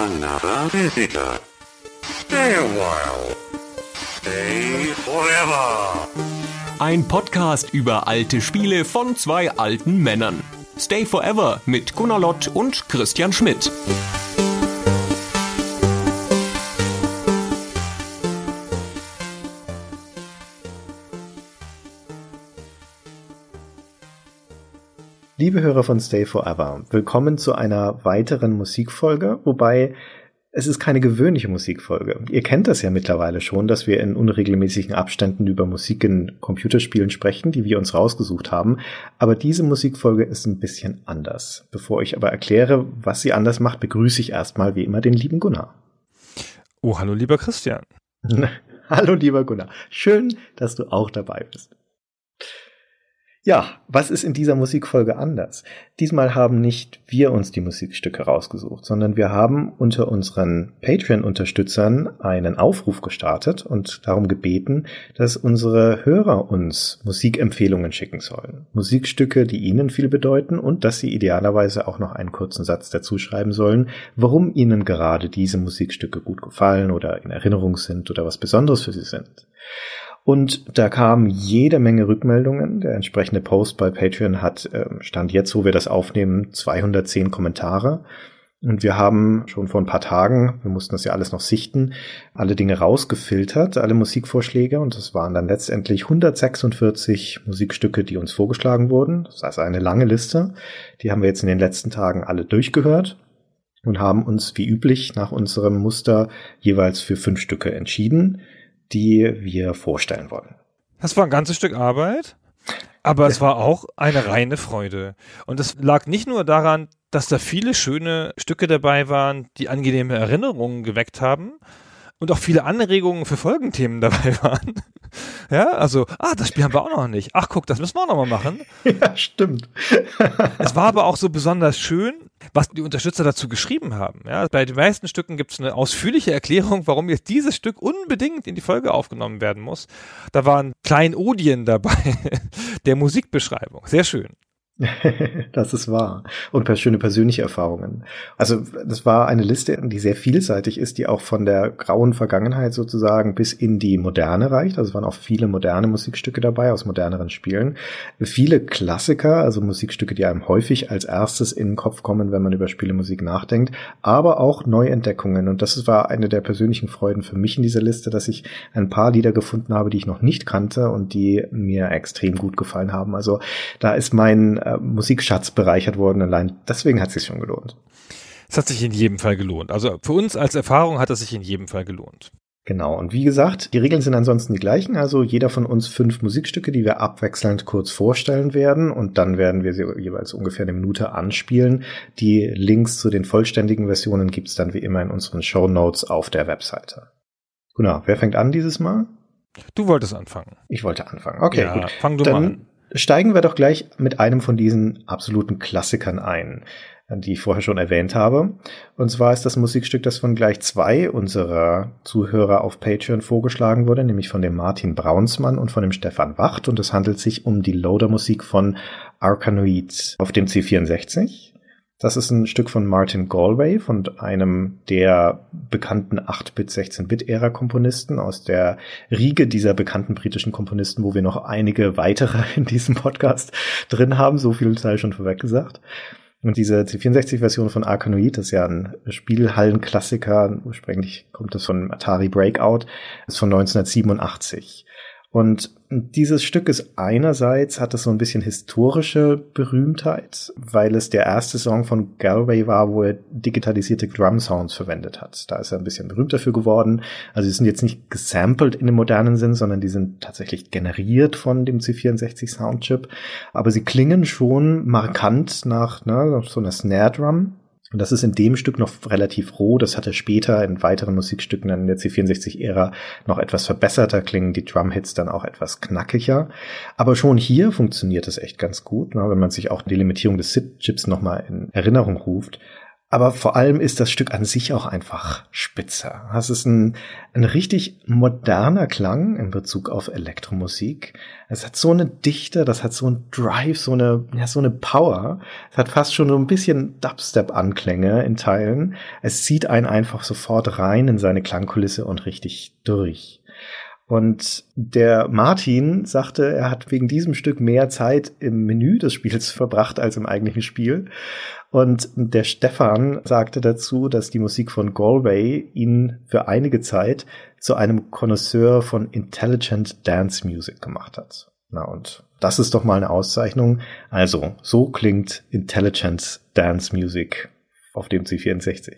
Another visitor. Stay a while. Stay forever. Ein Podcast über alte Spiele von zwei alten Männern. Stay Forever mit Gunnar Lott und Christian Schmidt. Liebe Hörer von Stay Forever, willkommen zu einer weiteren Musikfolge, wobei es ist keine gewöhnliche Musikfolge. Ihr kennt das ja mittlerweile schon, dass wir in unregelmäßigen Abständen über Musik in Computerspielen sprechen, die wir uns rausgesucht haben. Aber diese Musikfolge ist ein bisschen anders. Bevor ich aber erkläre, was sie anders macht, begrüße ich erstmal wie immer den lieben Gunnar. Oh, hallo lieber Christian. Hallo lieber Gunnar. Schön, dass du auch dabei bist. Ja, was ist in dieser Musikfolge anders? Diesmal haben nicht wir uns die Musikstücke rausgesucht, sondern wir haben unter unseren Patreon-Unterstützern einen Aufruf gestartet und darum gebeten, dass unsere Hörer uns Musikempfehlungen schicken sollen. Musikstücke, die ihnen viel bedeuten und dass sie idealerweise auch noch einen kurzen Satz dazu schreiben sollen, warum ihnen gerade diese Musikstücke gut gefallen oder in Erinnerung sind oder was Besonderes für sie sind. Und da kamen jede Menge Rückmeldungen. Der entsprechende Post bei Patreon hat, Stand jetzt, wo wir das aufnehmen, 210 Kommentare. Und wir haben schon vor ein paar Tagen, wir mussten das ja alles noch sichten, alle Dinge rausgefiltert, alle Musikvorschläge. Und es waren dann letztendlich 146 Musikstücke, die uns vorgeschlagen wurden. Das ist also eine lange Liste. Die haben wir jetzt in den letzten Tagen alle durchgehört und haben uns wie üblich nach unserem Muster jeweils für 5 Stücke entschieden, die wir vorstellen wollen. Das war ein ganzes Stück Arbeit, aber es war auch eine reine Freude. Und es lag nicht nur daran, dass da viele schöne Stücke dabei waren, die angenehme Erinnerungen geweckt haben und auch viele Anregungen für Folgenthemen dabei waren. Ja, also, das Spiel haben wir auch noch nicht. Ach, guck, das müssen wir auch noch mal machen. Ja, stimmt. Es war aber auch so besonders schön, was die Unterstützer dazu geschrieben haben. Ja, bei den meisten Stücken gibt es eine ausführliche Erklärung, warum jetzt dieses Stück unbedingt in die Folge aufgenommen werden muss. Da waren Kleinodien dabei, der Musikbeschreibung. Sehr schön. Das ist wahr. Und schöne persönliche Erfahrungen. Also das war eine Liste, die sehr vielseitig ist, die auch von der grauen Vergangenheit sozusagen bis in die Moderne reicht. Also es waren auch viele moderne Musikstücke dabei aus moderneren Spielen. Viele Klassiker, also Musikstücke, die einem häufig als erstes in den Kopf kommen, wenn man über Spielemusik nachdenkt. Aber auch Neuentdeckungen. Und das war eine der persönlichen Freuden für mich in dieser Liste, dass ich ein paar Lieder gefunden habe, die ich noch nicht kannte und die mir extrem gut gefallen haben. Also da ist mein Musikschatz bereichert worden. Allein deswegen hat es sich schon gelohnt. Es hat sich in jedem Fall gelohnt. Also für uns als Erfahrung hat es sich in jedem Fall gelohnt. Genau. Und wie gesagt, die Regeln sind ansonsten die gleichen. Also jeder von uns 5 Musikstücke, die wir abwechselnd kurz vorstellen werden. Und dann werden wir sie jeweils ungefähr eine Minute anspielen. Die Links zu den vollständigen Versionen gibt's dann wie immer in unseren Shownotes auf der Webseite. Genau. Wer fängt an dieses Mal? Du wolltest anfangen. Ich wollte anfangen. Okay, ja, gut. Fang du mal an. Steigen wir doch gleich mit einem von diesen absoluten Klassikern ein, die ich vorher schon erwähnt habe. Und zwar ist das Musikstück, das von gleich 2 unserer Zuhörer auf Patreon vorgeschlagen wurde, nämlich von dem Martin Braunsmann und von dem Stefan Wacht. Und es handelt sich um die Loader-Musik von Arkanoid auf dem C64. Das ist ein Stück von Martin Galway, von einem der bekannten 8-Bit, 16-Bit-Ära-Komponisten aus der Riege dieser bekannten britischen Komponisten, wo wir noch einige weitere in diesem Podcast drin haben. So viel sei schon vorweg gesagt. Und diese C64-Version von Arkanoid, das ist ja ein Spielhallenklassiker, ursprünglich kommt das von Atari Breakout, ist von 1987. Und dieses Stück ist einerseits, hat es so ein bisschen historische Berühmtheit, weil es der erste Song von Galway war, wo er digitalisierte Drum-Sounds verwendet hat. Da ist er ein bisschen berühmt dafür geworden. Also die sind jetzt nicht gesampelt in dem modernen Sinn, sondern die sind tatsächlich generiert von dem C64-Soundchip. Aber sie klingen schon markant nach so einer Snare-Drum. Und das ist in dem Stück noch relativ roh. Das hat er später in weiteren Musikstücken dann in der C64-Ära noch etwas verbesserter, klingen die Drumhits dann auch etwas knackiger. Aber schon hier funktioniert es echt ganz gut, wenn man sich auch die Limitierung des SID-Chips nochmal in Erinnerung ruft. Aber vor allem ist das Stück an sich auch einfach spitze. Es ist ein richtig moderner Klang in Bezug auf Elektromusik. Es hat so eine Dichte, das hat so einen Drive, so eine Power. Es hat fast schon so ein bisschen Dubstep-Anklänge in Teilen. Es zieht einen einfach sofort rein in seine Klangkulisse und richtig durch. Und der Martin sagte, er hat wegen diesem Stück mehr Zeit im Menü des Spiels verbracht als im eigentlichen Spiel. Und der Stefan sagte dazu, dass die Musik von Galway ihn für einige Zeit zu einem Connoisseur von Intelligent Dance Music gemacht hat. Na, und das ist doch mal eine Auszeichnung. Also, so klingt Intelligent Dance Music auf dem C64.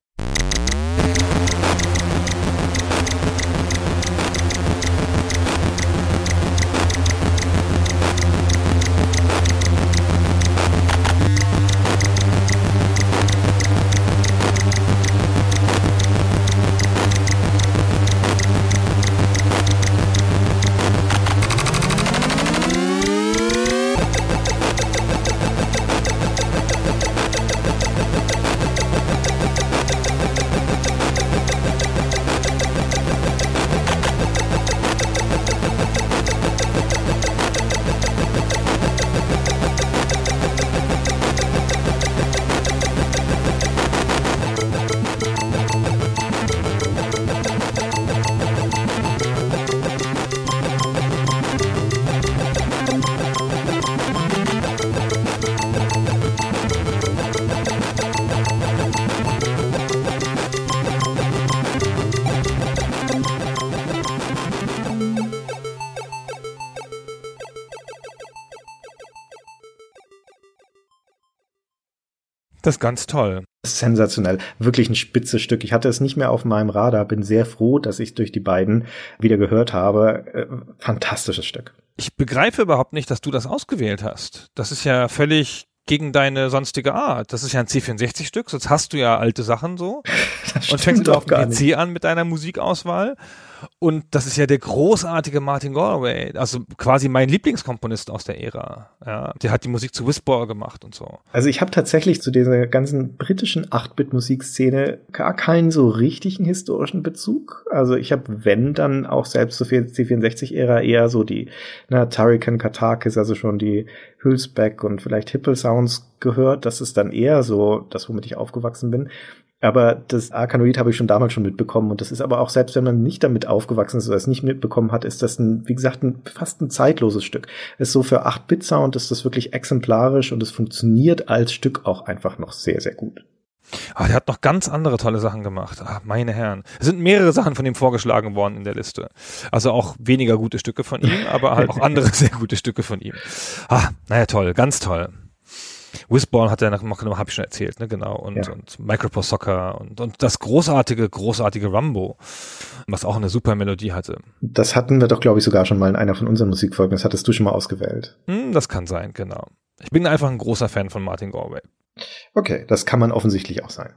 Das ist ganz toll. Sensationell. Wirklich ein spitzes Stück. Ich hatte es nicht mehr auf meinem Radar. Bin sehr froh, dass ich es durch die beiden wieder gehört habe. Fantastisches Stück. Ich begreife überhaupt nicht, dass du das ausgewählt hast. Das ist ja völlig gegen deine sonstige Art. Das ist ja ein C64-Stück, sonst hast du ja alte Sachen so. Und fängst du auf dem PC an mit deiner Musikauswahl. Und das ist ja der großartige Martin Galway, also quasi mein Lieblingskomponist aus der Ära. Ja, der hat die Musik zu Whisper gemacht und so. Also ich habe tatsächlich zu dieser ganzen britischen 8-Bit-Musikszene gar keinen so richtigen historischen Bezug. Also ich habe, wenn, dann auch selbst zur C64-Ära eher so die Tariq Katakis, also schon die Hülsbeck und vielleicht Hippel-Sounds gehört. Das ist dann eher so das, womit ich aufgewachsen bin. Aber das Arkanoid habe ich schon damals schon mitbekommen, und das ist aber auch, selbst wenn man nicht damit aufgewachsen ist oder es nicht mitbekommen hat, ist das wie gesagt, fast ein zeitloses Stück. Es ist so, für 8-Bit-Sound ist das wirklich exemplarisch, und es funktioniert als Stück auch einfach noch sehr, sehr gut. Ah, der hat noch ganz andere tolle Sachen gemacht. Ah, meine Herren. Es sind mehrere Sachen von ihm vorgeschlagen worden in der Liste. Also auch weniger gute Stücke von ihm, aber halt auch andere sehr gute Stücke von ihm. Ah, naja, toll, ganz toll. Whisball hat er noch, habe ich schon erzählt, ne, genau, und Microprose Soccer und das großartige Rumbo, was auch eine super Melodie hatte. Das hatten wir doch, glaube ich, sogar schon mal in einer von unseren Musikfolgen. Das hattest du schon mal ausgewählt. Das kann sein, genau. Ich bin einfach ein großer Fan von Martin Galway. Okay, das kann man offensichtlich auch sein.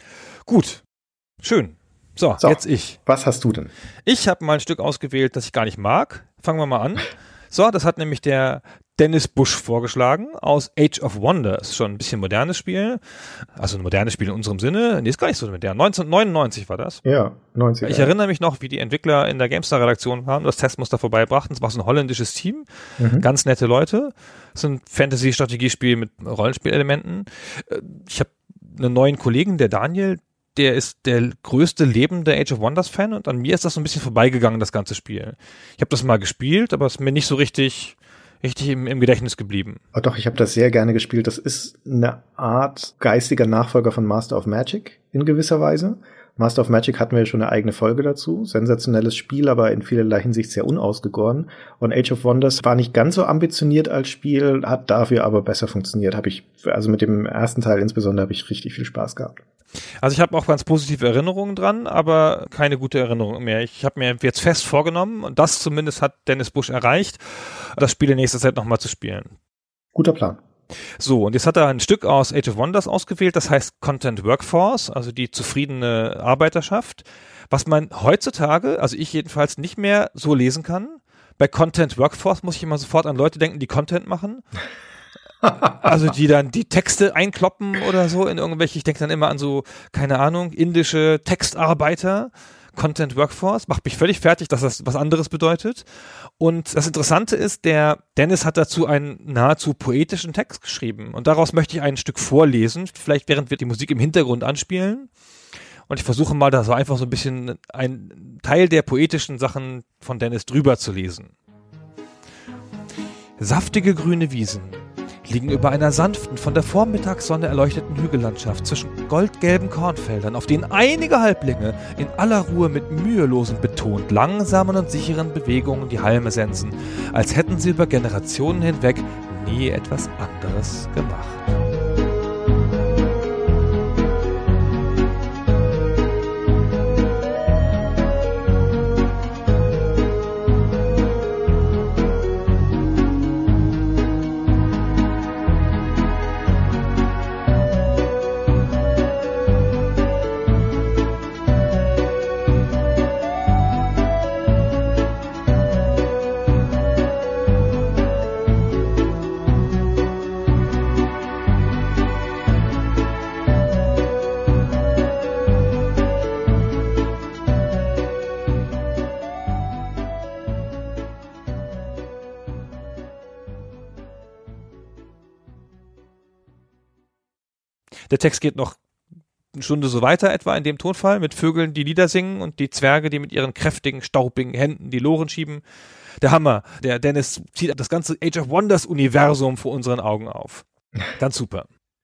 Gut, schön. So, jetzt ich. Was hast du denn? Ich habe mal ein Stück ausgewählt, das ich gar nicht mag. Fangen wir mal an. So, das hat nämlich der Dennis Busch vorgeschlagen aus Age of Wonders. Schon ein bisschen modernes Spiel. Also ein modernes Spiel in unserem Sinne. Nee, ist gar nicht so modern. 1999 war das. Ja, 90. Ich erinnere mich noch, wie die Entwickler in der GameStar-Redaktion waren und das Testmuster vorbeibrachten. Es war so ein holländisches Team. Ganz nette Leute. Es ist ein Fantasy-Strategiespiel mit Rollenspielelementen. Ich habe einen neuen Kollegen, der Daniel, der ist der größte lebende Age of Wonders-Fan, und an mir ist das so ein bisschen vorbeigegangen, das ganze Spiel. Ich habe das mal gespielt, aber es ist mir nicht so richtig im Gedächtnis geblieben. Oh doch, ich habe das sehr gerne gespielt. Das ist eine Art geistiger Nachfolger von Master of Magic in gewisser Weise. Master of Magic hatten wir ja schon eine eigene Folge dazu. Sensationelles Spiel, aber in vielerlei Hinsicht sehr unausgegoren. Und Age of Wonders war nicht ganz so ambitioniert als Spiel, hat dafür aber besser funktioniert. Also mit dem ersten Teil insbesondere habe ich richtig viel Spaß gehabt. Also ich habe auch ganz positive Erinnerungen dran, aber keine gute Erinnerung mehr. Ich habe mir jetzt fest vorgenommen, und das zumindest hat Dennis Busch erreicht, das Spiel in nächster Zeit nochmal zu spielen. Guter Plan. So, und jetzt hat er ein Stück aus Age of Wonders ausgewählt, das heißt Content Workforce, also die zufriedene Arbeiterschaft, was man heutzutage, also ich jedenfalls, nicht mehr so lesen kann. Bei Content Workforce muss ich immer sofort an Leute denken, die Content machen. Also die dann die Texte einkloppen oder so in irgendwelche, ich denke dann immer an so, keine Ahnung, indische Textarbeiter, Content Workforce, macht mich völlig fertig, dass das was anderes bedeutet. Und das Interessante ist, der Dennis hat dazu einen nahezu poetischen Text geschrieben und daraus möchte ich ein Stück vorlesen, vielleicht während wir die Musik im Hintergrund anspielen. Und ich versuche mal da so einfach so ein bisschen einen Teil der poetischen Sachen von Dennis drüber zu lesen. Saftige grüne Wiesen liegen über einer sanften, von der Vormittagssonne erleuchteten Hügellandschaft zwischen goldgelben Kornfeldern, auf denen einige Halblinge in aller Ruhe mit mühelosen, betont langsamen und sicheren Bewegungen die Halme sensen, als hätten sie über Generationen hinweg nie etwas anderes gemacht. Der Text geht noch eine Stunde so weiter etwa in dem Tonfall mit Vögeln, die Lieder singen und die Zwerge, die mit ihren kräftigen, staubigen Händen die Loren schieben. Der Hammer. Der Dennis zieht das ganze Age of Wonders Universum vor unseren Augen auf. Ganz super.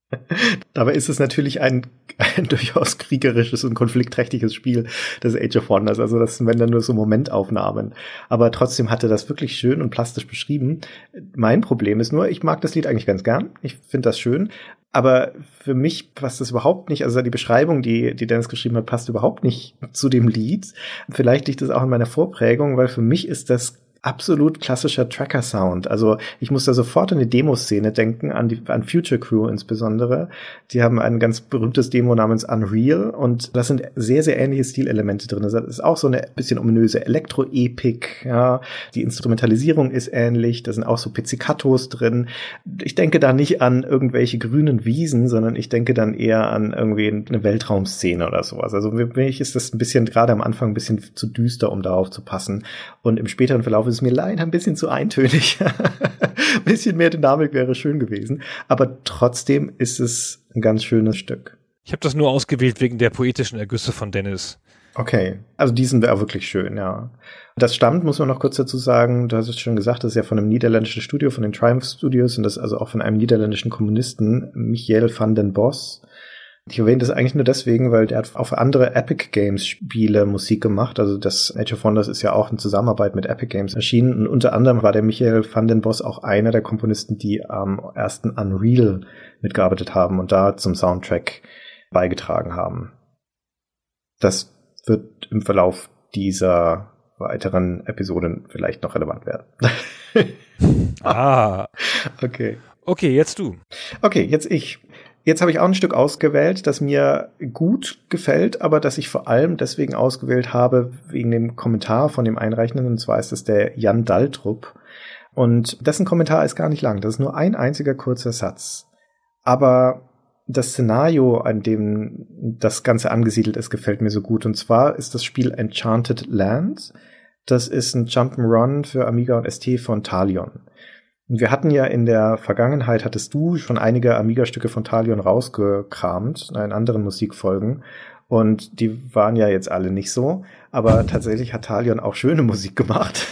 Dabei ist es natürlich ein durchaus kriegerisches und konfliktträchtiges Spiel, das Age of Wonders. Also das sind dann nur so Momentaufnahmen. Aber trotzdem hat er das wirklich schön und plastisch beschrieben. Mein Problem ist nur, ich mag das Lied eigentlich ganz gern. Ich finde das schön. Aber für mich passt das überhaupt nicht. Also die Beschreibung, die Dennis geschrieben hat, passt überhaupt nicht zu dem Lied. Vielleicht liegt es auch in meiner Vorprägung, weil für mich ist das absolut klassischer Tracker-Sound. Also ich muss da sofort an die Demoszene denken, an Future Crew insbesondere. Die haben ein ganz berühmtes Demo namens Unreal und das sind sehr, sehr ähnliche Stilelemente drin. Das ist auch so eine bisschen ominöse Elektro-Epik, ja. Die Instrumentalisierung ist ähnlich, da sind auch so Pizzicatos drin. Ich denke da nicht an irgendwelche grünen Wiesen, sondern ich denke dann eher an irgendwie eine Weltraumszene oder sowas. Also für mich ist das ein bisschen, gerade am Anfang ein bisschen zu düster, um darauf zu passen. Und im späteren Verlauf ist es mir leider ein bisschen zu eintönig. Ein bisschen mehr Dynamik wäre schön gewesen. Aber trotzdem ist es ein ganz schönes Stück. Ich habe das nur ausgewählt wegen der poetischen Ergüsse von Dennis. Okay, also die sind auch wirklich schön, ja. Das stammt, muss man noch kurz dazu sagen, du hast es schon gesagt, das ist ja von einem niederländischen Studio, von den Triumph Studios und das ist also auch von einem niederländischen Komponisten, Michiel van den Bos. Ich erwähne das eigentlich nur deswegen, weil der hat auf andere Epic Games Spiele Musik gemacht. Also das Age of Wonders ist ja auch in Zusammenarbeit mit Epic Games erschienen. Und unter anderem war der Michiel van den Bos auch einer der Komponisten, die am ersten Unreal mitgearbeitet haben und da zum Soundtrack beigetragen haben. Das wird im Verlauf dieser weiteren Episoden vielleicht noch relevant werden. Okay. Okay, jetzt du. Okay, jetzt ich. Jetzt habe ich auch ein Stück ausgewählt, das mir gut gefällt, aber das ich vor allem deswegen ausgewählt habe, wegen dem Kommentar von dem Einreichenden, und zwar ist es der Jan Daltrup. Und dessen Kommentar ist gar nicht lang, das ist nur ein einziger kurzer Satz. Aber das Szenario, an dem das Ganze angesiedelt ist, gefällt mir so gut. Und zwar ist das Spiel Enchanted Lands. Das ist ein Jump'n'Run für Amiga und ST von Talion. Und wir hatten ja in der Vergangenheit, hattest du schon einige Amiga-Stücke von Talion rausgekramt, in anderen Musikfolgen. Und die waren ja jetzt alle nicht so. Aber tatsächlich hat Talion auch schöne Musik gemacht,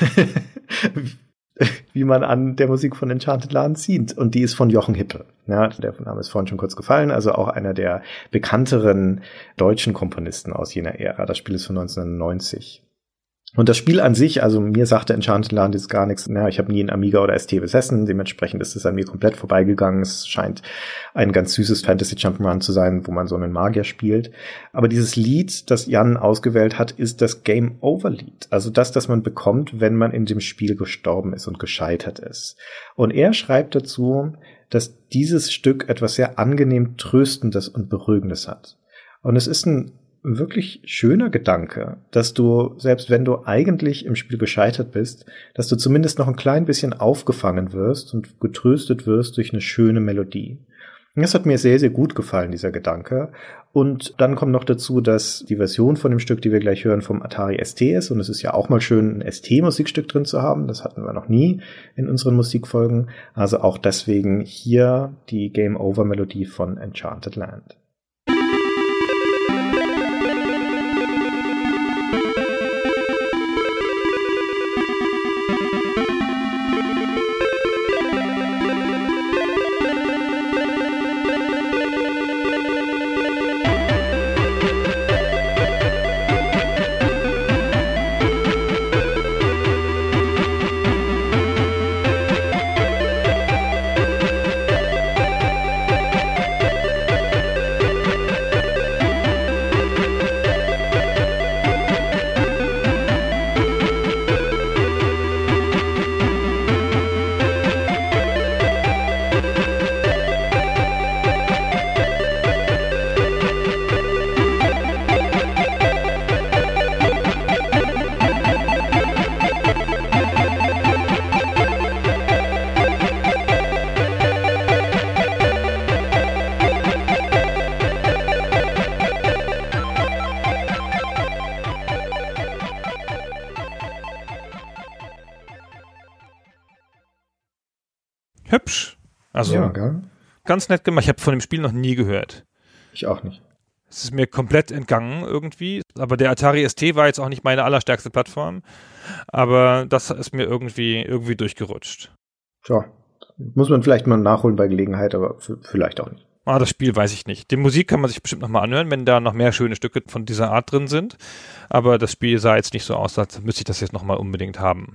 wie man an der Musik von Enchanted Lands sieht. Und die ist von Jochen Hippe. Ja, der Name ist vorhin schon kurz gefallen. Also auch einer der bekannteren deutschen Komponisten aus jener Ära. Das Spiel ist von 1990. Und das Spiel an sich, also mir sagte Enchanted Land jetzt gar nichts. Ich habe nie einen Amiga oder ST besessen, dementsprechend ist es an mir komplett vorbeigegangen. Es scheint ein ganz süßes Fantasy Jump'n'Run zu sein, wo man so einen Magier spielt. Aber dieses Lied, das Jan ausgewählt hat, ist das Game Over Lied. Also das man bekommt, wenn man in dem Spiel gestorben ist und gescheitert ist. Und er schreibt dazu, dass dieses Stück etwas sehr angenehm Tröstendes und Beruhigendes hat. Und es ist ein wirklich schöner Gedanke, dass du, selbst wenn du eigentlich im Spiel gescheitert bist, dass du zumindest noch ein klein bisschen aufgefangen wirst und getröstet wirst durch eine schöne Melodie. Das hat mir sehr, sehr gut gefallen, dieser Gedanke. Und dann kommt noch dazu, dass die Version von dem Stück, die wir gleich hören, vom Atari ST ist. Und es ist ja auch mal schön, ein ST-Musikstück drin zu haben. Das hatten wir noch nie in unseren Musikfolgen. Also auch deswegen hier die Game-Over-Melodie von Enchanted Land. Hübsch. Also Ja, gell? ganz nett gemacht. Ich habe von dem Spiel noch nie gehört. Ich auch nicht. Es ist mir komplett entgangen irgendwie. Aber der Atari ST war jetzt auch nicht meine allerstärkste Plattform. Aber das ist mir irgendwie durchgerutscht. Tja, muss man vielleicht mal nachholen bei Gelegenheit, aber vielleicht auch nicht. Das Spiel weiß ich nicht. Die Musik kann man sich bestimmt nochmal anhören, wenn da noch mehr schöne Stücke von dieser Art drin sind. Aber das Spiel sah jetzt nicht so aus, als müsste ich das jetzt nochmal unbedingt haben.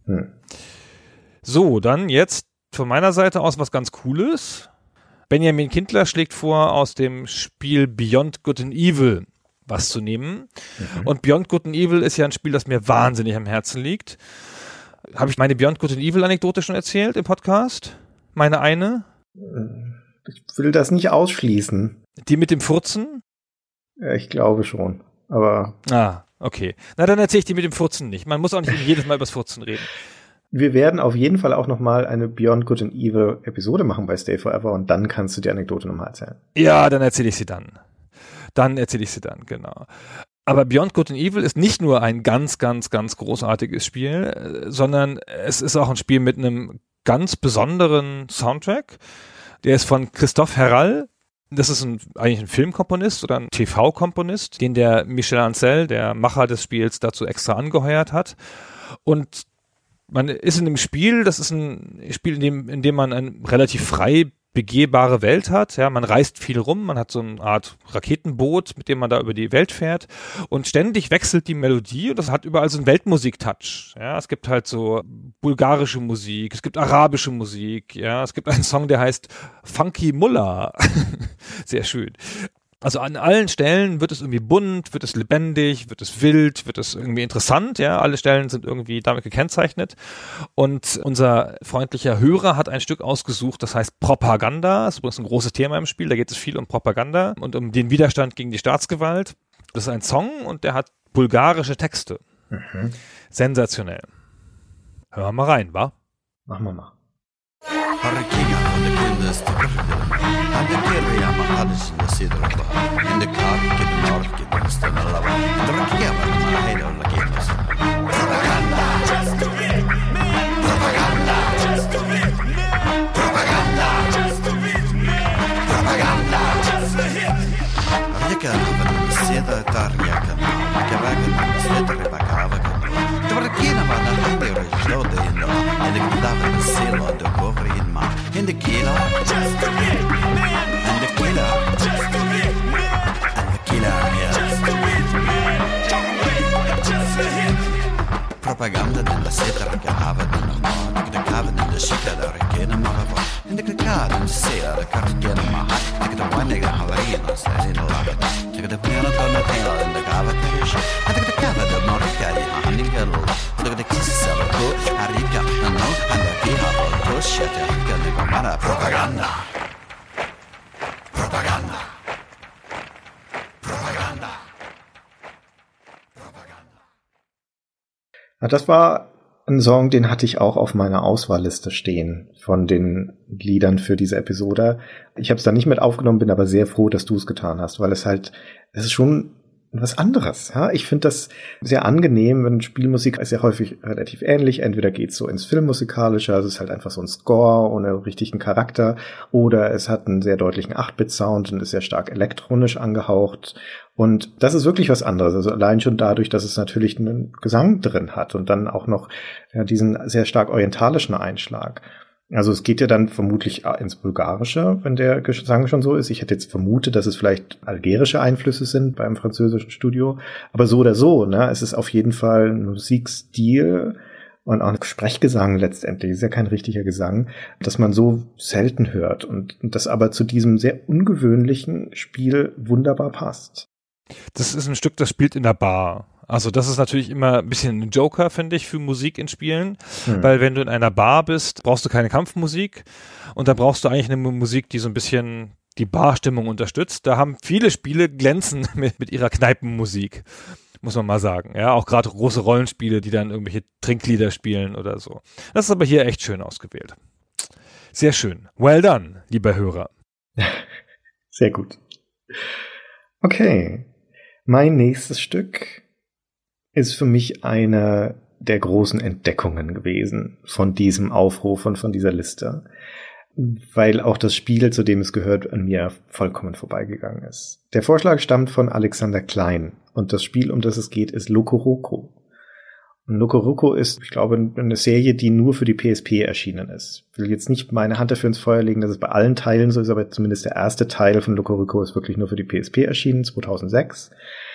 So, dann jetzt von meiner Seite aus was ganz Cooles. Benjamin Kindler schlägt vor, aus dem Spiel Beyond Good and Evil was zu nehmen. Und Beyond Good and Evil ist ja ein Spiel, das mir wahnsinnig am Herzen liegt. Habe ich meine Beyond Good and Evil Anekdote schon erzählt im Podcast? Meine eine? Ich will das nicht ausschließen. Die mit dem Furzen? Ja, ich glaube schon, aber... Okay. Na, dann erzähle ich die mit dem Furzen nicht. Man muss auch nicht jedes Mal über das Furzen reden. Wir werden auf jeden Fall auch nochmal eine Beyond Good and Evil Episode machen bei Stay Forever und dann kannst du die Anekdote nochmal erzählen. Ja, dann erzähle ich sie dann. Genau. Aber Beyond Good and Evil ist nicht nur ein ganz, ganz, ganz großartiges Spiel, sondern es ist auch ein Spiel mit einem ganz besonderen Soundtrack. Der ist von Christophe Herral. Das ist eigentlich ein Filmkomponist oder ein TV-Komponist, den der Michel Ancel, der Macher des Spiels, dazu extra angeheuert hat. Und man ist in dem Spiel, das ist ein Spiel, in dem man eine relativ frei begehbare Welt hat. Ja, man reist viel rum, man hat so eine Art Raketenboot, mit dem man da über die Welt fährt und ständig wechselt die Melodie und das hat überall so einen Weltmusik-Touch. Ja, es gibt halt so bulgarische Musik, es gibt arabische Musik, ja, es gibt einen Song, der heißt Funky Mullah. Sehr schön. Also an allen Stellen wird es irgendwie bunt, wird es lebendig, wird es wild, wird es irgendwie interessant, ja, alle Stellen sind irgendwie damit gekennzeichnet und unser freundlicher Hörer hat ein Stück ausgesucht, das heißt Propaganda, das ist übrigens ein großes Thema im Spiel, da geht es viel um Propaganda und um den Widerstand gegen die Staatsgewalt. Das ist ein Song und der hat bulgarische Texte. Sensationell. Hören wir mal rein, wa? Machen wir mal. Propaganda nella seta racchiava nella moda, che cava nella città da ricchena ma va, e che cava nella sera da carriera ma ha, che da quando che havarina sai nella lava, che da piano con la tela da cava che riesce, e che cava da morca di hanno che lo, che chissà lo tu, arriva no, anda qui ha lo shit, che ne va propaganda. Propaganda. Propaganda. Ja, das war ein Song, den hatte ich auch auf meiner Auswahlliste stehen von den Liedern für diese Episode. Ich habe es da nicht mit aufgenommen, bin aber sehr froh, dass du es getan hast, weil es ist schon was anderes. Ja? Ich finde das sehr angenehm, wenn Spielmusik ist ja häufig relativ ähnlich. Entweder geht's so ins Filmmusikalische, also es ist halt einfach so ein Score ohne richtigen Charakter, oder es hat einen sehr deutlichen 8-Bit-Sound und ist sehr stark elektronisch angehaucht. Und das ist wirklich was anderes. Also allein schon dadurch, dass es natürlich einen Gesang drin hat und dann auch noch diesen sehr stark orientalischen Einschlag. Also es geht ja dann vermutlich ins Bulgarische, wenn der Gesang schon so ist. Ich hätte jetzt vermutet, dass es vielleicht algerische Einflüsse sind beim französischen Studio. Aber so oder so, ne, es ist auf jeden Fall ein Musikstil und auch ein Sprechgesang letztendlich. Es ist ja kein richtiger Gesang, dass man so selten hört und das aber zu diesem sehr ungewöhnlichen Spiel wunderbar passt. Das ist ein Stück, das spielt in der Bar. Also das ist natürlich immer ein bisschen ein Joker, finde ich, für Musik in Spielen, weil wenn du in einer Bar bist, brauchst du keine Kampfmusik und da brauchst du eigentlich eine Musik, die so ein bisschen die Barstimmung unterstützt. Da haben viele Spiele glänzen mit ihrer Kneipenmusik, muss man mal sagen. Ja, auch gerade große Rollenspiele, die dann irgendwelche Trinklieder spielen oder so. Das ist aber hier echt schön ausgewählt. Sehr schön. Well done, lieber Hörer. Sehr gut. Okay, mein nächstes Stück ist für mich eine der großen Entdeckungen gewesen von diesem Aufruf und von dieser Liste, weil auch das Spiel, zu dem es gehört, an mir vollkommen vorbeigegangen ist. Der Vorschlag stammt von Alexander Klein und das Spiel, um das es geht, ist LocoRoco. Und LocoRoco ist, ich glaube, eine Serie, die nur für die PSP erschienen ist. Ich will jetzt nicht meine Hand dafür ins Feuer legen, dass es bei allen Teilen so ist, aber zumindest der erste Teil von LocoRoco ist wirklich nur für die PSP erschienen, 2006.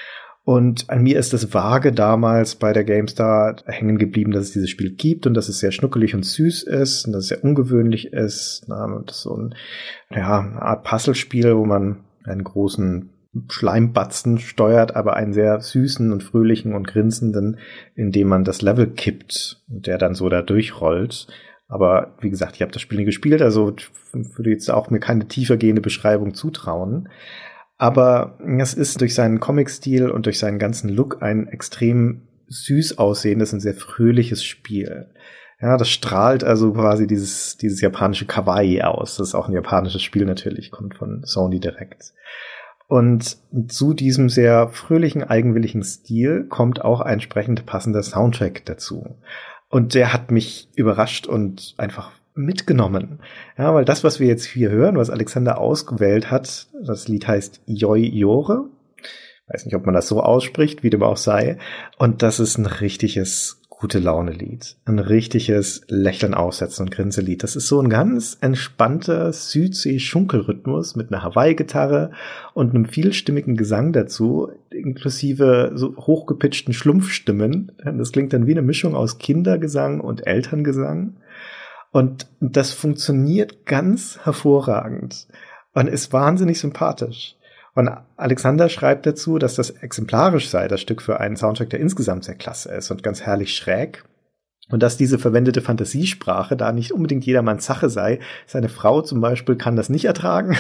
Und an mir ist das vage damals bei der GameStar hängen geblieben, dass es dieses Spiel gibt und dass es sehr schnuckelig und süß ist und dass es sehr ungewöhnlich ist. Und das ist so eine Art Puzzlespiel, wo man einen großen Schleimbatzen steuert, aber einen sehr süßen und fröhlichen und grinsenden, indem man das Level kippt und der dann so da durchrollt. Aber wie gesagt, ich habe das Spiel nie gespielt, also würde jetzt auch mir keine tiefergehende Beschreibung zutrauen. Aber es ist durch seinen Comic-Stil und durch seinen ganzen Look ein extrem süß aussehendes und sehr fröhliches Spiel. Ja, das strahlt also quasi dieses japanische Kawaii aus. Das ist auch ein japanisches Spiel natürlich, kommt von Sony direkt. Und zu diesem sehr fröhlichen, eigenwilligen Stil kommt auch ein entsprechend passender Soundtrack dazu. Und der hat mich überrascht und einfach mitgenommen. Ja, weil das, was wir jetzt hier hören, was Alexander ausgewählt hat, das Lied heißt Joi Jore. Weiß nicht, ob man das so ausspricht, wie dem auch sei. Und das ist ein richtiges Gute-Laune-Lied. Ein richtiges Lächeln aufsetzen und Grinselied. Das ist so ein ganz entspannter Südsee-Schunkelrhythmus mit einer Hawaii-Gitarre und einem vielstimmigen Gesang dazu, inklusive so hochgepitchten Schlumpfstimmen. Das klingt dann wie eine Mischung aus Kindergesang und Elterngesang. Und das funktioniert ganz hervorragend und ist wahnsinnig sympathisch. Und Alexander schreibt dazu, dass das exemplarisch sei, das Stück für einen Soundtrack, der insgesamt sehr klasse ist und ganz herrlich schräg. Und dass diese verwendete Fantasiesprache da nicht unbedingt jedermanns Sache sei. Seine Frau zum Beispiel kann das nicht ertragen.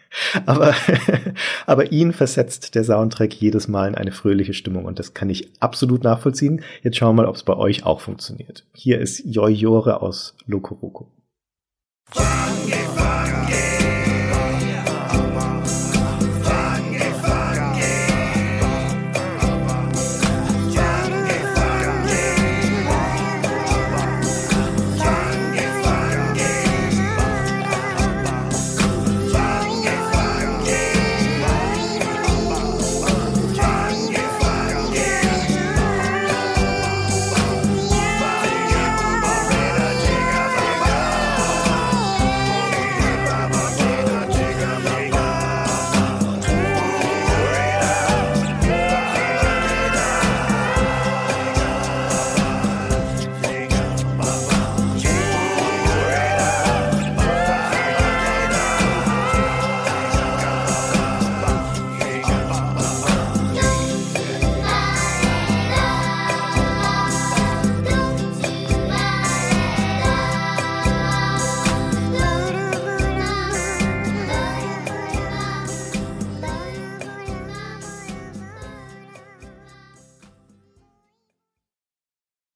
Aber ihn versetzt der Soundtrack jedes Mal in eine fröhliche Stimmung und das kann ich absolut nachvollziehen. Jetzt schauen wir mal, ob es bei euch auch funktioniert. Hier ist Joi Jore aus LocoRoco.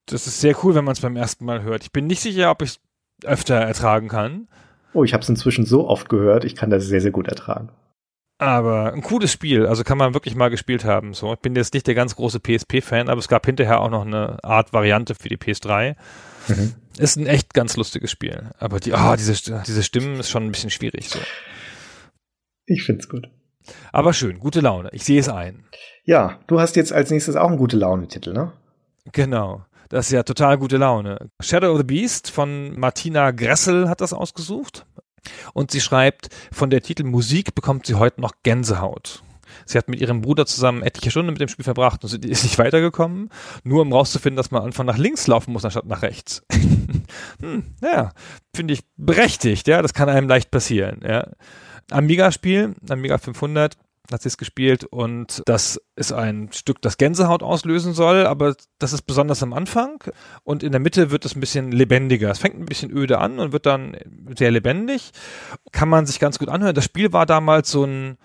Das ist sehr cool, wenn man es beim ersten Mal hört. Ich bin nicht sicher, ob ich es öfter ertragen kann. Oh, ich habe es inzwischen so oft gehört, ich kann das sehr, sehr gut ertragen. Aber ein cooles Spiel, also kann man wirklich mal gespielt haben. So, ich bin jetzt nicht der ganz große PSP-Fan, aber es gab hinterher auch noch eine Art Variante für die PS3. Ist ein echt ganz lustiges Spiel. Aber diese Stimmen ist schon ein bisschen schwierig. So. Ich find's gut. Aber schön, gute Laune. Ich sehe es ein. Ja, du hast jetzt als nächstes auch einen Gute-Laune-Titel, ne? Genau. Das ist ja total gute Laune. Shadow of the Beast von Martina Gressel hat das ausgesucht. Und sie schreibt, von der Titelmusik bekommt sie heute noch Gänsehaut. Sie hat mit ihrem Bruder zusammen etliche Stunden mit dem Spiel verbracht und sie ist nicht weitergekommen, nur um rauszufinden, dass man am Anfang nach links laufen muss, anstatt nach rechts. Ja, finde ich berechtigt, ja, das kann einem leicht passieren, ja. Amiga-Spiel, Amiga 500, hat sie es gespielt und das ist ein Stück, das Gänsehaut auslösen soll, aber das ist besonders am Anfang und in der Mitte wird es ein bisschen lebendiger. Es fängt ein bisschen öde an und wird dann sehr lebendig. Kann man sich ganz gut anhören. Das Spiel war damals so ein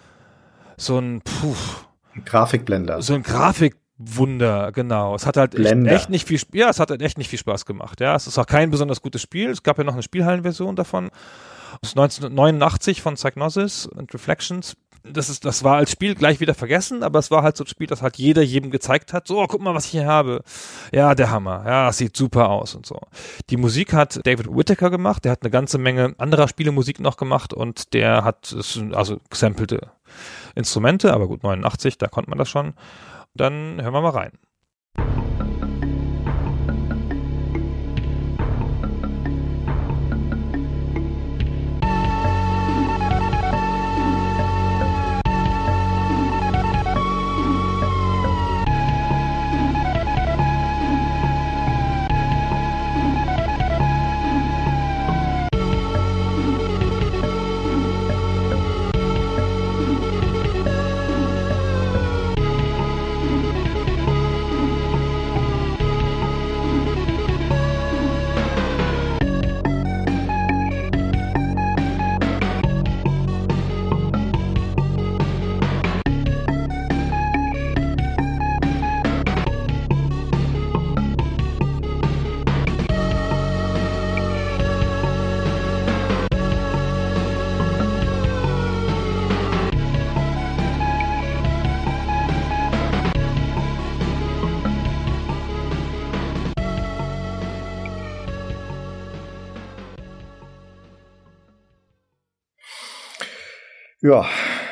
Grafikblender. So ein Grafikwunder, genau. Es hat halt echt nicht viel Spaß gemacht. Ja, es ist auch kein besonders gutes Spiel. Es gab ja noch eine Spielhallenversion davon. Das ist 1989 von Psygnosis und Reflections. Das war als Spiel gleich wieder vergessen, aber es war halt so ein Spiel, das halt jeder jedem gezeigt hat. So, oh, guck mal, was ich hier habe. Ja, der Hammer. Ja, das sieht super aus und so. Die Musik hat David Whittaker gemacht. Der hat eine ganze Menge anderer Spielemusik noch gemacht und der hat also gesampelte Instrumente, aber gut, 89, da konnte man das schon. Dann hören wir mal rein. Ja,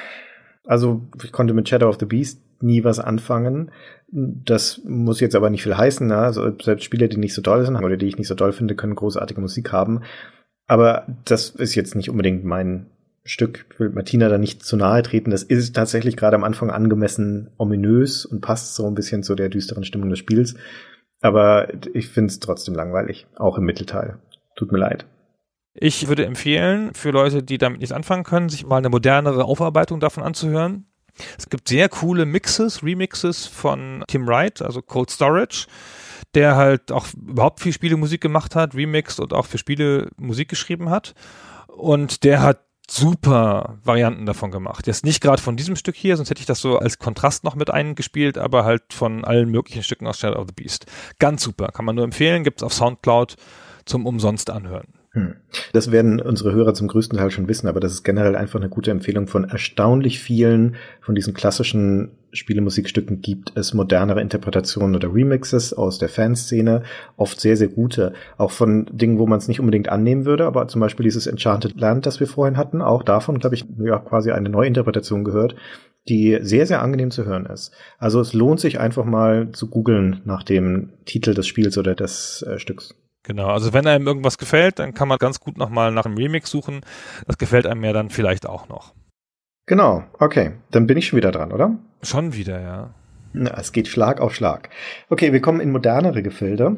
also ich konnte mit Shadow of the Beast nie was anfangen. Das muss jetzt aber nicht viel heißen. Ne? Also selbst Spiele, die nicht so toll sind oder die ich nicht so toll finde, können großartige Musik haben. Aber das ist jetzt nicht unbedingt mein Stück. Ich will Martina da nicht zu nahe treten. Das ist tatsächlich gerade am Anfang angemessen ominös und passt so ein bisschen zu der düsteren Stimmung des Spiels. Aber ich finde es trotzdem langweilig, auch im Mittelteil. Tut mir leid. Ich würde empfehlen, für Leute, die damit nichts anfangen können, sich mal eine modernere Aufarbeitung davon anzuhören. Es gibt sehr coole Remixes von Tim Wright, also Cold Storage, der halt auch überhaupt viel Spielemusik gemacht hat, remixed und auch für Spiele Musik geschrieben hat. Und der hat super Varianten davon gemacht. Jetzt nicht gerade von diesem Stück hier, sonst hätte ich das so als Kontrast noch mit eingespielt, aber halt von allen möglichen Stücken aus Shadow of the Beast. Ganz super, kann man nur empfehlen, gibt's auf Soundcloud zum umsonst anhören. Das werden unsere Hörer zum größten Teil schon wissen, aber das ist generell einfach eine gute Empfehlung. Von erstaunlich vielen von diesen klassischen Spielemusikstücken gibt es modernere Interpretationen oder Remixes aus der Fanszene, oft sehr, sehr gute. Auch von Dingen, wo man es nicht unbedingt annehmen würde, aber zum Beispiel dieses Enchanted Land, das wir vorhin hatten, auch davon, glaube ich, ja, quasi eine Neuinterpretation gehört, die sehr, sehr angenehm zu hören ist. Also es lohnt sich einfach mal zu googeln nach dem Titel des Spiels oder des Stücks. Genau, also wenn einem irgendwas gefällt, dann kann man ganz gut nochmal nach einem Remix suchen. Das gefällt einem ja dann vielleicht auch noch. Genau, okay. Dann bin ich schon wieder dran, oder? Schon wieder, ja. Na, es geht Schlag auf Schlag. Okay, wir kommen in modernere Gefilde.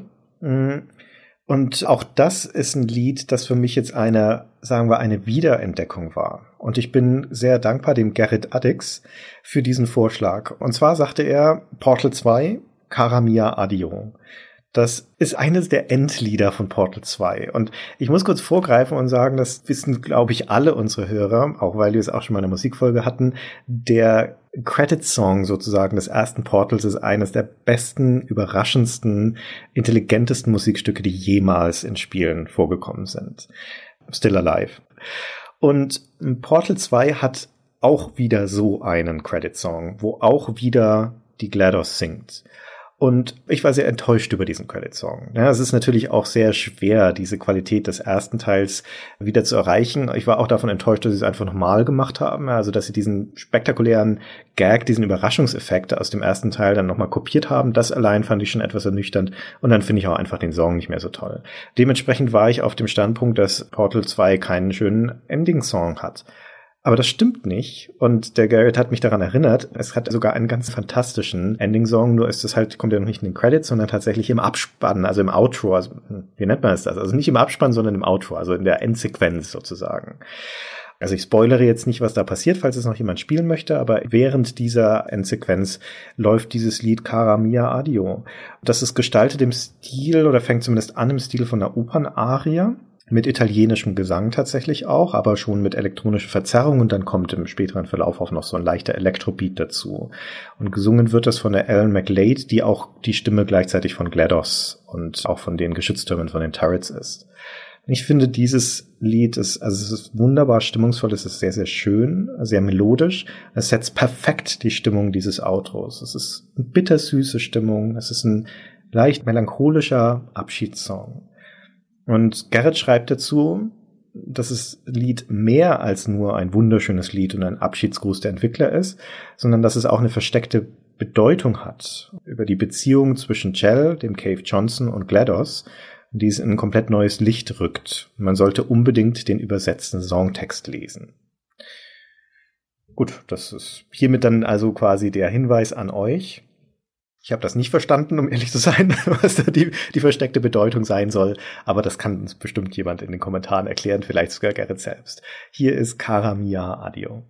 Und auch das ist ein Lied, das für mich jetzt eine Wiederentdeckung war. Und ich bin sehr dankbar dem Gerrit Addix für diesen Vorschlag. Und zwar sagte er Portal 2, Cara Mia Addio. Das ist eines der Endlieder von Portal 2. Und ich muss kurz vorgreifen und sagen, das wissen, glaube ich, alle unsere Hörer, auch weil wir es auch schon mal in der Musikfolge hatten. Der Credit-Song sozusagen des ersten Portals ist eines der besten, überraschendsten, intelligentesten Musikstücke, die jemals in Spielen vorgekommen sind. Still Alive. Und Portal 2 hat auch wieder so einen Credit-Song, wo auch wieder die GLaDOS singt. Und ich war sehr enttäuscht über diesen Credit-Song. Ja, es ist natürlich auch sehr schwer, diese Qualität des ersten Teils wieder zu erreichen. Ich war auch davon enttäuscht, dass sie es einfach nochmal gemacht haben. Also, dass sie diesen spektakulären Gag, diesen Überraschungseffekt aus dem ersten Teil dann nochmal kopiert haben. Das allein fand ich schon etwas ernüchternd. Und dann finde ich auch einfach den Song nicht mehr so toll. Dementsprechend war ich auf dem Standpunkt, dass Portal 2 keinen schönen Ending-Song hat. Aber das stimmt nicht. Und der Garrett hat mich daran erinnert, es hat sogar einen ganz fantastischen Ending-Song, nur ist es halt, kommt ja noch nicht in den Credits, sondern tatsächlich im Abspann, also im Outro. Also, wie nennt man es das? Also nicht im Abspann, sondern im Outro, also in der Endsequenz sozusagen. Also ich spoilere jetzt nicht, was da passiert, falls es noch jemand spielen möchte, aber während dieser Endsequenz läuft dieses Lied Cara Mia Addio. Das ist gestaltet im Stil, oder fängt zumindest an im Stil von einer Opernarie. Mit italienischem Gesang tatsächlich auch, aber schon mit elektronischer Verzerrung, und dann kommt im späteren Verlauf auch noch so ein leichter Elektrobeat dazu. Und gesungen wird das von der Ellen McLeod, die auch die Stimme gleichzeitig von GLaDOS und auch von den Geschütztürmen von den Turrets ist. Ich finde, dieses Lied es ist wunderbar stimmungsvoll, es ist sehr, sehr schön, sehr melodisch. Es setzt perfekt die Stimmung dieses Outros. Es ist eine bittersüße Stimmung, es ist ein leicht melancholischer Abschiedssong. Und Garrett schreibt dazu, dass das Lied mehr als nur ein wunderschönes Lied und ein Abschiedsgruß der Entwickler ist, sondern dass es auch eine versteckte Bedeutung hat über die Beziehung zwischen Chell, dem Cave Johnson, und GLaDOS, die es in ein komplett neues Licht rückt. Man sollte unbedingt den übersetzten Songtext lesen. Gut, das ist hiermit dann also quasi der Hinweis an euch. Ich habe das nicht verstanden, um ehrlich zu sein, was da die versteckte Bedeutung sein soll. Aber das kann uns bestimmt jemand in den Kommentaren erklären, vielleicht sogar Garrett selbst. Hier ist Cara Mia Addio.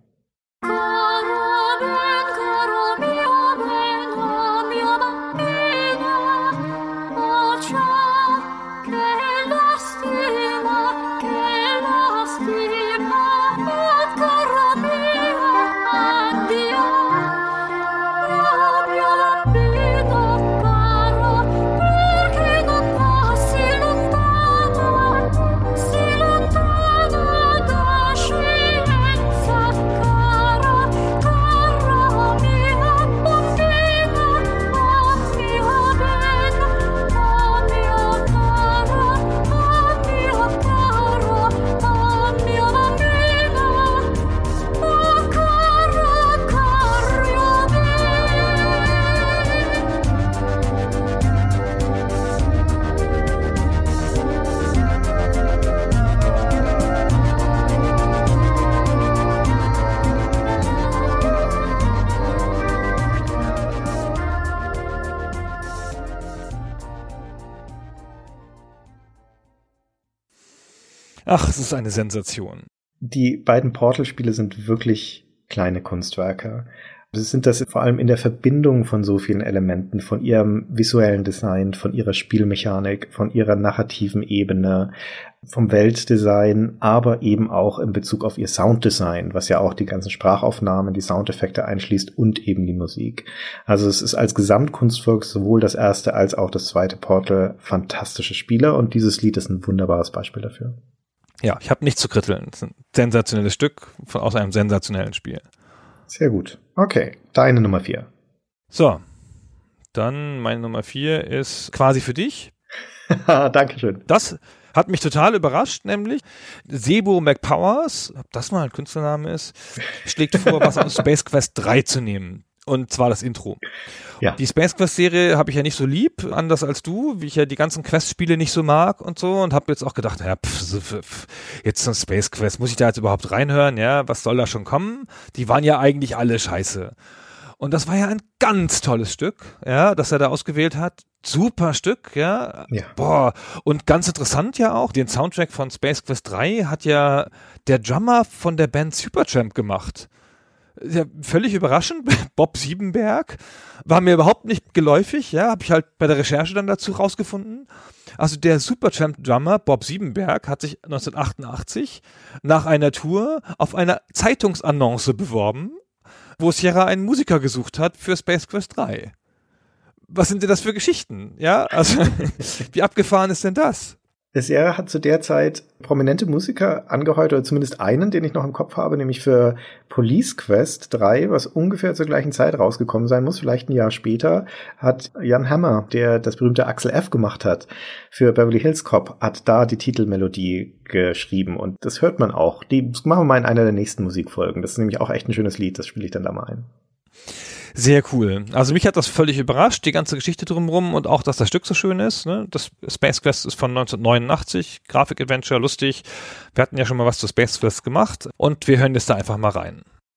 Ach, es ist eine Sensation. Die beiden Portal-Spiele sind wirklich kleine Kunstwerke. Sie sind das vor allem in der Verbindung von so vielen Elementen, von ihrem visuellen Design, von ihrer Spielmechanik, von ihrer narrativen Ebene, vom Weltdesign, aber eben auch in Bezug auf ihr Sounddesign, was ja auch die ganzen Sprachaufnahmen, die Soundeffekte einschließt und eben die Musik. Also es ist als Gesamtkunstwerk sowohl das erste als auch das zweite Portal fantastische Spiele, und dieses Lied ist ein wunderbares Beispiel dafür. Ja, ich habe nichts zu kritteln. Es ist ein sensationelles Stück aus einem sensationellen Spiel. Sehr gut. Okay, deine Nummer 4. So, dann meine Nummer 4 ist quasi für dich. Dankeschön. Das hat mich total überrascht, nämlich Sebo McPowers, ob das mal ein Künstlername ist, schlägt vor, was aus Space Quest 3 zu nehmen. Und zwar das Intro. Ja. Die Space Quest-Serie habe ich ja nicht so lieb, anders als du, wie ich ja die ganzen Quest-Spiele nicht so mag und so, und habe jetzt auch gedacht, ja, jetzt so ein Space Quest, muss ich da jetzt überhaupt reinhören, ja, was soll da schon kommen? Die waren ja eigentlich alle scheiße. Und das war ja ein ganz tolles Stück, ja, das er da ausgewählt hat. Super Stück, ja. Boah, und ganz interessant ja auch, den Soundtrack von Space Quest 3 hat ja der Drummer von der Band Supertramp gemacht. Ja, völlig überraschend. Bob Siebenberg war mir überhaupt nicht geläufig, ja, habe ich halt bei der Recherche dann dazu rausgefunden. Also der Supertramp-Drummer Bob Siebenberg hat sich 1988 nach einer Tour auf einer Zeitungsannonce beworben, wo Sierra einen Musiker gesucht hat für Space Quest 3. Was sind denn das für Geschichten? Ja, also wie abgefahren ist denn das? Sierra hat zu der Zeit prominente Musiker angeheuert, oder zumindest einen, den ich noch im Kopf habe, nämlich für Police Quest 3, was ungefähr zur gleichen Zeit rausgekommen sein muss, vielleicht ein Jahr später, hat Jan Hammer, der das berühmte Axel F gemacht hat, für Beverly Hills Cop, hat da die Titelmelodie geschrieben. Und das hört man auch. Das machen wir mal in einer der nächsten Musikfolgen. Das ist nämlich auch echt ein schönes Lied, das spiele ich dann da mal ein. Sehr cool. Also mich hat das völlig überrascht, die ganze Geschichte drumherum und auch, dass das Stück so schön ist. Ne? Das Space Quest ist von 1989, Grafik-Adventure, lustig. Wir hatten ja schon mal was zu Space Quest gemacht und wir hören jetzt da einfach mal rein.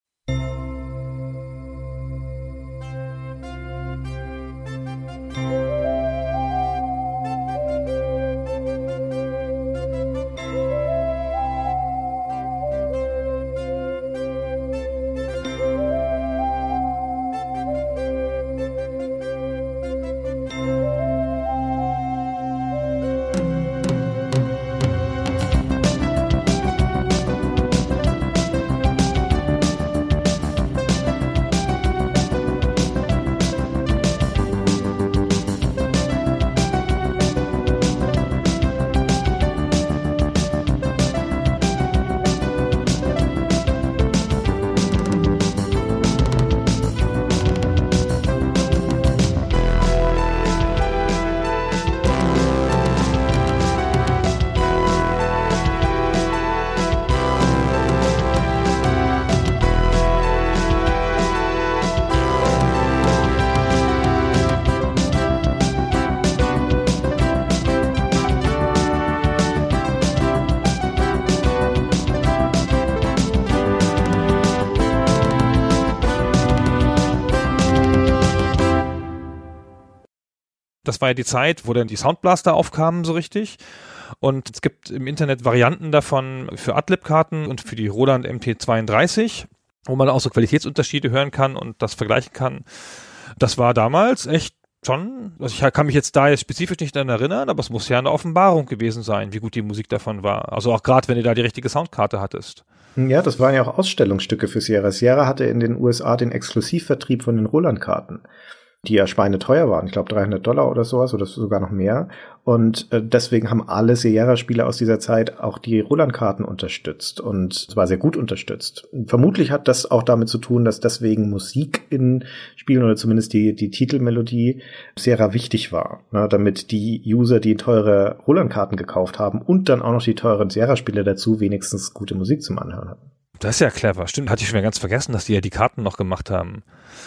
Das war ja die Zeit, wo dann die Soundblaster aufkamen so richtig. Und es gibt im Internet Varianten davon für Adlib-Karten und für die Roland MT32, wo man auch so Qualitätsunterschiede hören kann und das vergleichen kann. Das war damals echt schon, also ich kann mich jetzt da spezifisch nicht daran erinnern, aber es muss ja eine Offenbarung gewesen sein, wie gut die Musik davon war. Also auch gerade, wenn du da die richtige Soundkarte hattest. Ja, das waren ja auch Ausstellungsstücke für Sierra. Sierra hatte in den USA den Exklusivvertrieb von den Roland-Karten, die ja schweineteuer waren. Ich glaube $300 oder sowas oder sogar noch mehr. Und deswegen haben alle Sierra-Spieler aus dieser Zeit auch die Roland-Karten unterstützt und zwar sehr gut unterstützt. Vermutlich hat das auch damit zu tun, dass deswegen Musik in Spielen oder zumindest die Titelmelodie Sierra wichtig war, ne, damit die User, die teure Roland-Karten gekauft haben und dann auch noch die teuren Sierra-Spiele dazu wenigstens gute Musik zum Anhören hatten. Das ist ja clever. Stimmt, hatte ich schon ganz vergessen, dass die ja die Karten noch gemacht haben.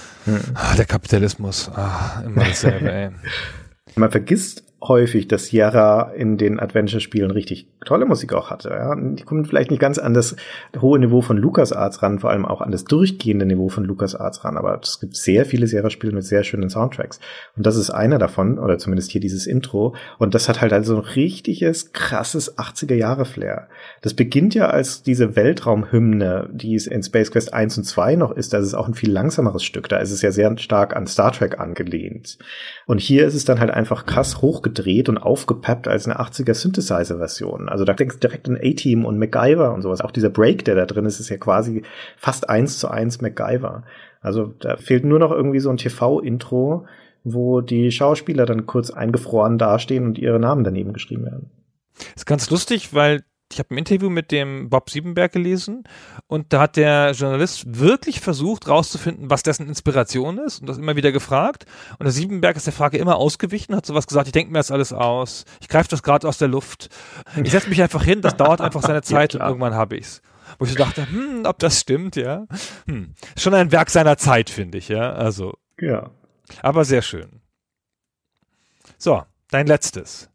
Der Kapitalismus. Immer dasselbe, ey. Man vergisst häufig, dass Sierra in den Adventure-Spielen richtig tolle Musik auch hatte. Ja? Die kommen vielleicht nicht ganz an das hohe Niveau von LucasArts ran, vor allem auch an das durchgehende Niveau von LucasArts ran, aber es gibt sehr viele Sierra-Spiele mit sehr schönen Soundtracks. Und das ist einer davon, oder zumindest hier dieses Intro. Und das hat halt also ein richtiges, krasses 80er-Jahre-Flair. Das beginnt ja als diese Weltraumhymne, die es in Space Quest 1 und 2 noch ist. Das ist auch ein viel langsameres Stück. Da ist es ja sehr stark an Star Trek angelehnt. Und hier ist es dann halt einfach krass hochgedreht und aufgepeppt als eine 80er Synthesizer-Version. Also da denkst du direkt an A-Team und MacGyver und sowas. Auch dieser Break, der da drin ist, ist ja quasi fast 1:1 MacGyver. Also da fehlt nur noch irgendwie so ein TV-Intro, wo die Schauspieler dann kurz eingefroren dastehen und ihre Namen daneben geschrieben werden. Das ist ganz lustig, weil ich habe ein Interview mit dem Bob Siebenberg gelesen und da hat der Journalist wirklich versucht rauszufinden, was dessen Inspiration ist und das immer wieder gefragt. Und der Siebenberg ist der Frage immer ausgewichen, hat sowas gesagt, ich denke mir jetzt alles aus, ich greife das gerade aus der Luft, ich setze mich einfach hin, das dauert einfach seine Zeit und irgendwann habe ich's. Wo ich so dachte, ob das stimmt, ja. Schon ein Werk seiner Zeit, finde ich, ja. Also. Ja. Aber sehr schön. So, dein letztes.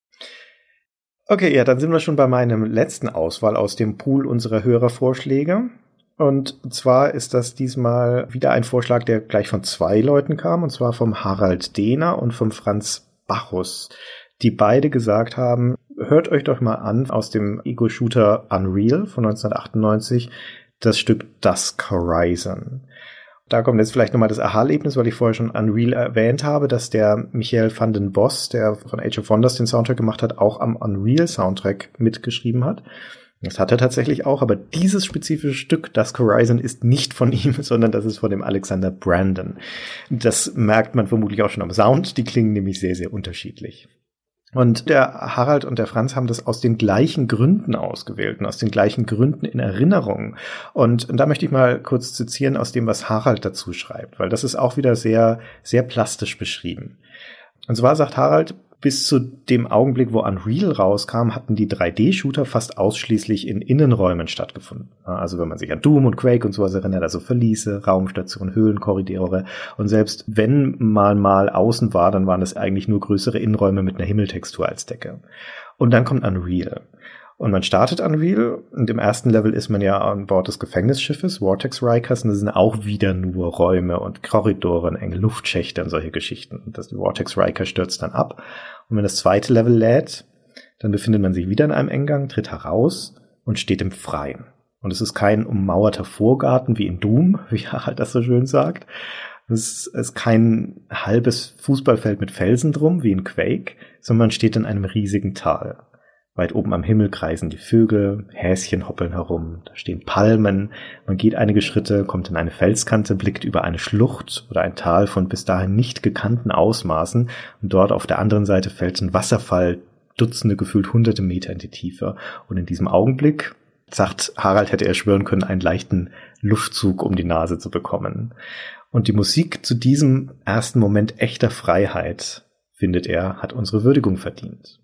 Okay, ja, dann sind wir schon bei meinem letzten Auswahl aus dem Pool unserer Hörervorschläge. Und zwar ist das diesmal wieder ein Vorschlag, der gleich von 2 Leuten kam, und zwar vom Harald Dehner und vom Franz Bachus, die beide gesagt haben, hört euch doch mal an aus dem Ego-Shooter Unreal von 1998 das Stück Dusk Horizon. Da kommt jetzt vielleicht nochmal das Aha-Erlebnis, weil ich vorher schon Unreal erwähnt habe, dass der Michael van den Bos, der von Age of Wonders den Soundtrack gemacht hat, auch am Unreal-Soundtrack mitgeschrieben hat. Das hat er tatsächlich auch, aber dieses spezifische Stück, Dusk Horizon, ist nicht von ihm, sondern das ist von dem Alexander Brandon. Das merkt man vermutlich auch schon am Sound, die klingen nämlich sehr, sehr unterschiedlich. Und der Harald und der Franz haben das aus den gleichen Gründen ausgewählt und aus den gleichen Gründen in Erinnerung. Und da möchte ich mal kurz zitieren aus dem, was Harald dazu schreibt, weil das ist auch wieder sehr, sehr plastisch beschrieben. Und zwar sagt Harald, bis zu dem Augenblick, wo Unreal rauskam, hatten die 3D-Shooter fast ausschließlich in Innenräumen stattgefunden. Also wenn man sich an Doom und Quake und sowas erinnert, also Verliese, Raumstationen, Höhlenkorridore. Und selbst wenn man mal außen war, dann waren das eigentlich nur größere Innenräume mit einer Himmeltextur als Decke. Und dann kommt Unreal. Und man startet Unreal und im ersten Level ist man ja an Bord des Gefängnisschiffes, Vortex Rikers, und das sind auch wieder nur Räume und Korridore und enge Luftschächte und solche Geschichten. Und das Vortex Riker stürzt dann ab. Und wenn das zweite Level lädt, dann befindet man sich wieder in einem Eingang, tritt heraus und steht im Freien. Und es ist kein ummauerter Vorgarten wie in Doom, wie Harald das so schön sagt. Es ist kein halbes Fußballfeld mit Felsen drum wie in Quake, sondern man steht in einem riesigen Tal. Weit oben am Himmel kreisen die Vögel, Häschen hoppeln herum, da stehen Palmen, man geht einige Schritte, kommt in eine Felskante, blickt über eine Schlucht oder ein Tal von bis dahin nicht gekannten Ausmaßen und dort auf der anderen Seite fällt ein Wasserfall Dutzende, gefühlt hunderte Meter in die Tiefe. Und in diesem Augenblick, sagt Harald, hätte er schwören können, einen leichten Luftzug um die Nase zu bekommen. Und die Musik zu diesem ersten Moment echter Freiheit, findet er, hat unsere Würdigung verdient.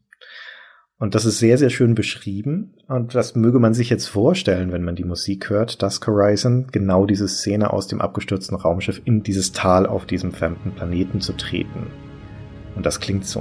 Und das ist sehr, sehr schön beschrieben. Und das möge man sich jetzt vorstellen, wenn man die Musik hört, Dusk Horizon, genau diese Szene aus dem abgestürzten Raumschiff in dieses Tal auf diesem fremden Planeten zu treten. Und das klingt so.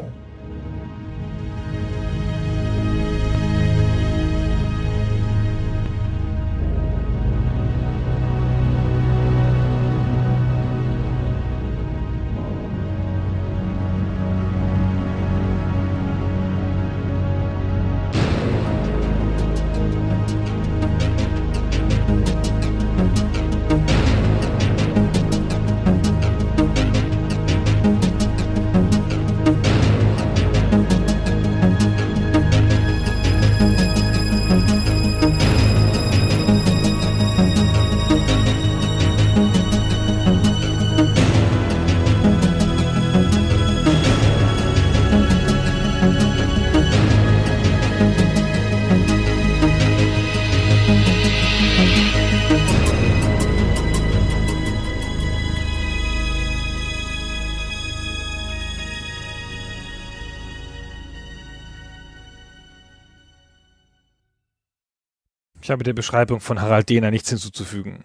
Ich habe der Beschreibung von Harald Dehner nichts hinzuzufügen.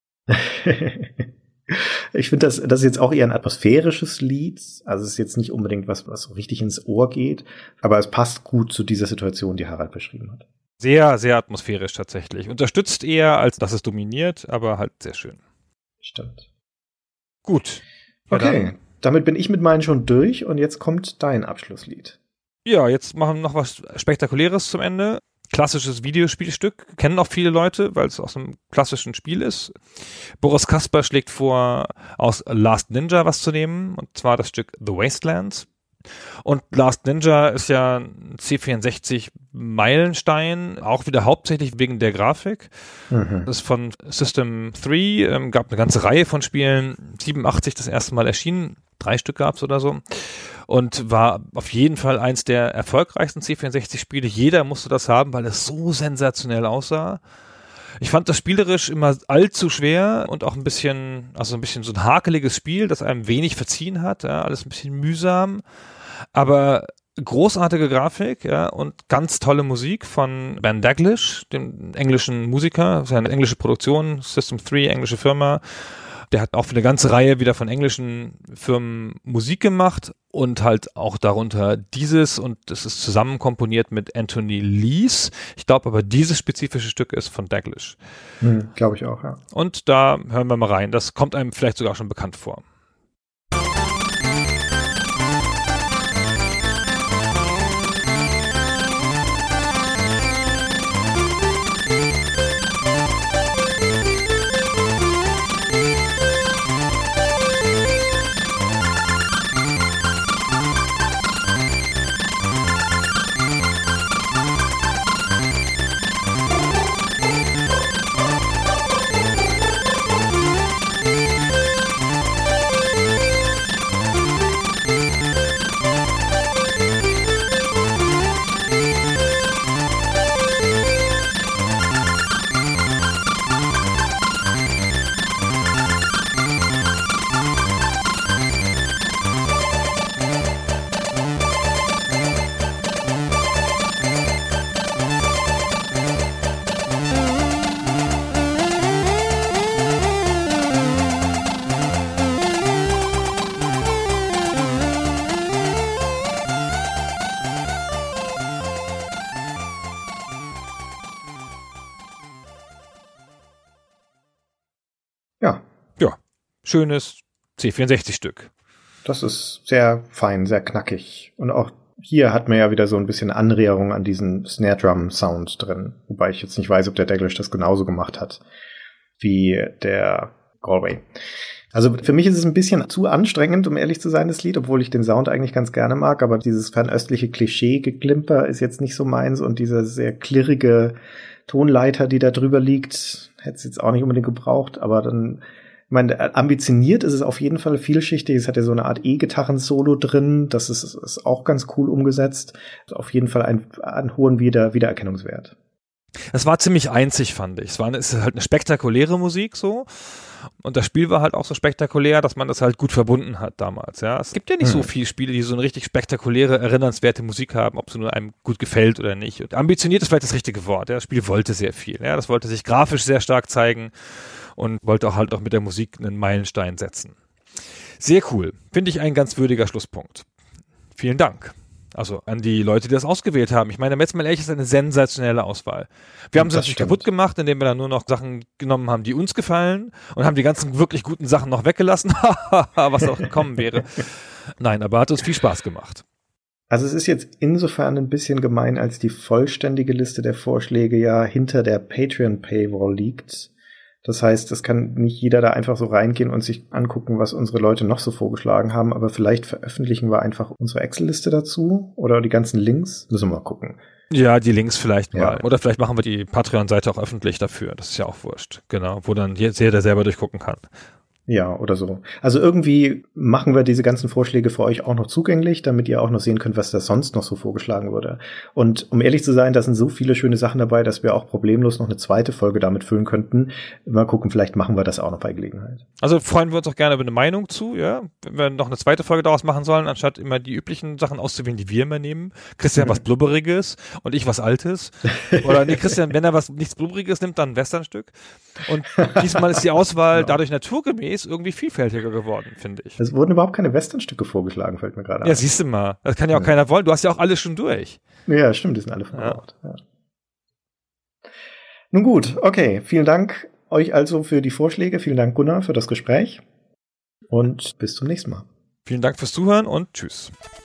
Ich finde, das ist jetzt auch eher ein atmosphärisches Lied. Also es ist jetzt nicht unbedingt was so richtig ins Ohr geht, aber es passt gut zu dieser Situation, die Harald beschrieben hat. Sehr, sehr atmosphärisch tatsächlich. Unterstützt eher, als dass es dominiert, aber halt sehr schön. Stimmt. Gut. Ja, okay, damit bin ich mit meinen schon durch und jetzt kommt dein Abschlusslied. Ja, jetzt machen wir noch was Spektakuläres zum Ende. Klassisches Videospielstück, kennen auch viele Leute, weil es aus einem klassischen Spiel ist. Boris Kasper schlägt vor, aus Last Ninja was zu nehmen, und zwar das Stück The Wastelands. Und Last Ninja ist ja ein C64-Meilenstein, auch wieder hauptsächlich wegen der Grafik. Das ist von System 3, gab eine ganze Reihe von Spielen, 87 das erste Mal erschienen, 3 Stück gab's oder so. Und war auf jeden Fall eins der erfolgreichsten C64-Spiele. Jeder musste das haben, weil es so sensationell aussah. Ich fand das spielerisch immer allzu schwer und auch ein bisschen so ein hakeliges Spiel, das einem wenig verziehen hat. Ja, alles ein bisschen mühsam, aber großartige Grafik, ja, und ganz tolle Musik von Ben Daglish, dem englischen Musiker. Das ist eine englische Produktion, System 3, englische Firma. Der hat auch für eine ganze Reihe wieder von englischen Firmen Musik gemacht und halt auch darunter dieses, und das ist zusammen komponiert mit Anthony Lees. Ich glaube aber, dieses spezifische Stück ist von Daglish. Glaube ich auch, ja. Und da hören wir mal rein. Das kommt einem vielleicht sogar schon bekannt vor. schönes C64-Stück. Das ist sehr fein, sehr knackig. Und auch hier hat man ja wieder so ein bisschen Anregung an diesen Snare-Drum-Sound drin. Wobei ich jetzt nicht weiß, ob der Daglish das genauso gemacht hat wie der Galway. Also für mich ist es ein bisschen zu anstrengend, um ehrlich zu sein, das Lied, obwohl ich den Sound eigentlich ganz gerne mag, aber dieses fernöstliche Klischee-Geklimper ist jetzt nicht so meins und dieser sehr klirrige Tonleiter, die da drüber liegt, hätte es jetzt auch nicht unbedingt gebraucht, aber dann, ich meine, ambitioniert ist es auf jeden Fall vielschichtig, es hat ja so eine Art E-Gitarren-Solo drin, das ist auch ganz cool umgesetzt, auf jeden Fall einen hohen Wiedererkennungswert. Es war ziemlich einzig, fand ich. Es ist halt eine spektakuläre Musik so. Und das Spiel war halt auch so spektakulär, dass man das halt gut verbunden hat damals. Ja, es gibt ja nicht so viele Spiele, die so eine richtig spektakuläre, erinnernswerte Musik haben, ob sie nur einem gut gefällt oder nicht. Und ambitioniert ist vielleicht das richtige Wort. Ja, das Spiel wollte sehr viel. Ja, das wollte sich grafisch sehr stark zeigen und wollte auch halt auch mit der Musik einen Meilenstein setzen. Sehr cool. Finde ich ein ganz würdiger Schlusspunkt. Vielen Dank. Also an die Leute, die das ausgewählt haben. Ich meine, jetzt mal ehrlich, ist eine sensationelle Auswahl. Wir haben es natürlich kaputt gemacht, indem wir dann nur noch Sachen genommen haben, die uns gefallen und haben die ganzen wirklich guten Sachen noch weggelassen, was auch gekommen wäre. Nein, aber hat uns viel Spaß gemacht. Also es ist jetzt insofern ein bisschen gemein, als die vollständige Liste der Vorschläge ja hinter der Patreon-Paywall liegt. Das heißt, es kann nicht jeder da einfach so reingehen und sich angucken, was unsere Leute noch so vorgeschlagen haben, aber vielleicht veröffentlichen wir einfach unsere Excel-Liste dazu oder die ganzen Links. Müssen wir mal gucken. Ja, die Links vielleicht mal. Oder vielleicht machen wir die Patreon-Seite auch öffentlich dafür. Das ist ja auch wurscht. Genau, wo dann jeder selber durchgucken kann. Ja, oder so. Also irgendwie machen wir diese ganzen Vorschläge für euch auch noch zugänglich, damit ihr auch noch sehen könnt, was da sonst noch so vorgeschlagen wurde. Und um ehrlich zu sein, da sind so viele schöne Sachen dabei, dass wir auch problemlos noch eine zweite Folge damit füllen könnten. Mal gucken, vielleicht machen wir das auch noch bei Gelegenheit. Also freuen wir uns auch gerne über eine Meinung zu, ja. Wenn wir noch eine zweite Folge daraus machen sollen, anstatt immer die üblichen Sachen auszuwählen, die wir immer nehmen. Christian was Blubberiges und ich was Altes. Oder nee, Christian, wenn er nichts Blubberiges nimmt, dann ein Westernstück. Und diesmal ist die Auswahl dadurch naturgemäß irgendwie vielfältiger geworden, finde ich. Es wurden überhaupt keine Westernstücke vorgeschlagen, fällt mir gerade ein. Ja, siehst du mal. Das kann ja auch keiner wollen. Du hast ja auch alles schon durch. Ja, stimmt, die sind alle verbraucht. Ja. Nun gut, okay. Vielen Dank euch also für die Vorschläge. Vielen Dank, Gunnar, für das Gespräch. Und bis zum nächsten Mal. Vielen Dank fürs Zuhören und tschüss.